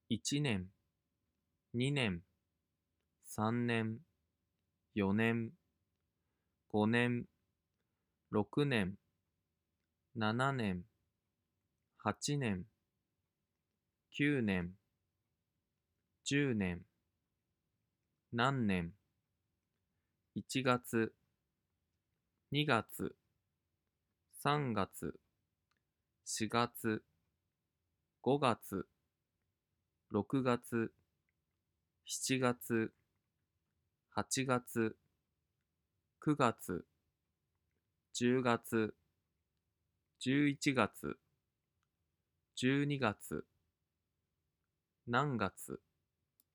1年、2年、3年、4年、5年、6年、7年、8年、9年、10年、何年、1月、2月、3月、4月、5月、6月、7月、8月、9月、10月、11月、12月、何月、